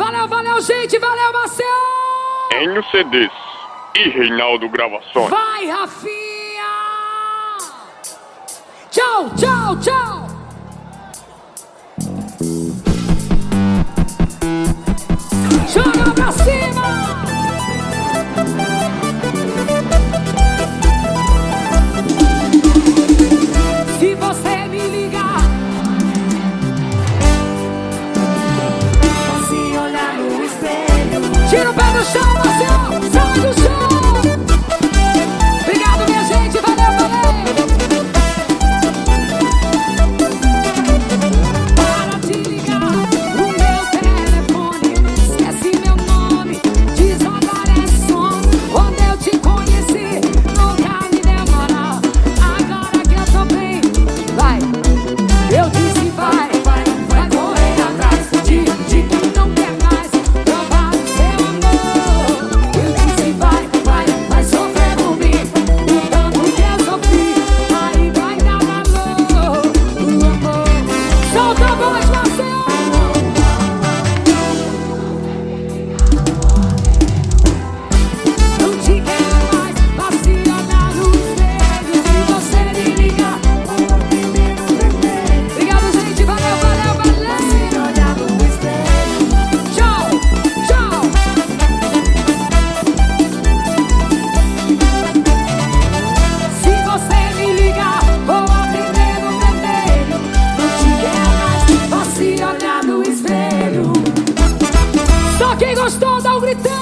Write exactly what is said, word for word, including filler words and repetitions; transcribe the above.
Valeu, valeu, gente, valeu, Marcelo! Enio C Ds e Reinaldo Gravações. Vai, Rafinha! Tchau, tchau, tchau! Joga pra cima! Se você me ligar, se olhar no espelho, tira o pé do chão, Marcelo! Sai do chão! Obrigado, minha gente! Valeu, valeu! Para de ligar o meu telefone, esquece meu nome, desaparece som. Quando eu te conheci, nunca me deu moral. Agora que eu tô bem, vai! Eu disse vai, vai, vai correr atrás de, de quem não quer mais provar o seu amor. Eu disse vai, vai, vai sofrer por mim, o tanto que eu sofri, aí vai dar valor, o amor. Solta a voz, Marcelo! Não te quero mais, vá se olhar no espelho. Se você me ligar, obrigado, gente, valeu, valeu, valeu! se olhar no espelho, Tchau, tchau! Se você me ligar, vou atender no vermelho. Não te quero mais, vá se olhar no espelho. Só quem gostou dá um gritão!